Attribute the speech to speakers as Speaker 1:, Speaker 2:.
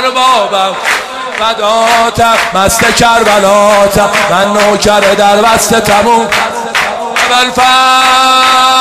Speaker 1: اربابم فداتم مست کربلاتم من نوکر در وسط تموم بالفعل